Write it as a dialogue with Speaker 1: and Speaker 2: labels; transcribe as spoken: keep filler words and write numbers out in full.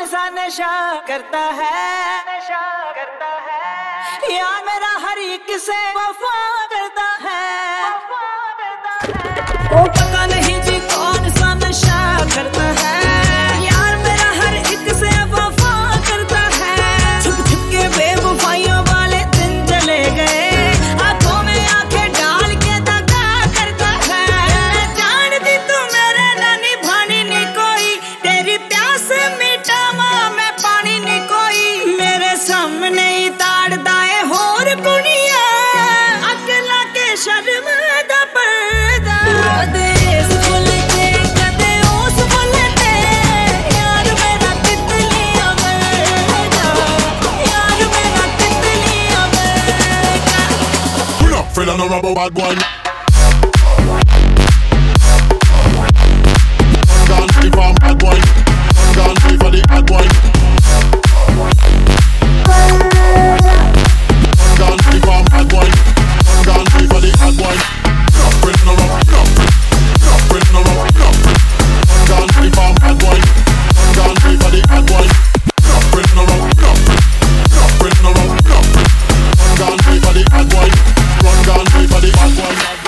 Speaker 1: सा नशा करता है, नशा करता है यार मेरा हर एक से वफा करता है, वफा करता है। ओ पता नहीं जी कौन सा नशा करता है यार मेरा हर एक से वफा करता है। छुप छुप के बेवफाइयों वाले दिन चले गए, आंखों में आंखें डाल के दगा करता है। जानती तू मेरे नानी भानी नहीं कोई, तेरी प्यास मीठा माँ में पानी नहीं कोई। मेरे सामने ही ताड़दा है होर कुड़िया, अकला के शर्म दा पर्दा। देश फुल के कदे ओस फुलते यार मेरा तितलियां मरदा, यार मेरा तितलियां मरदा।
Speaker 2: Pull up, fella, no rubber bad boy. Gun free for bad boy. Gun free for the bad boy. Gun free for bad boy. Gun free for the bad boy. No friend, no rubber, no friend. No friend, no rubber, no friend. Gun free for bad boy. Gun free for the bad boy. No friend, no rubber, no friend. No friend, no rubber, no friend. Gun free for the bad boy. Run gun free for the bad boy.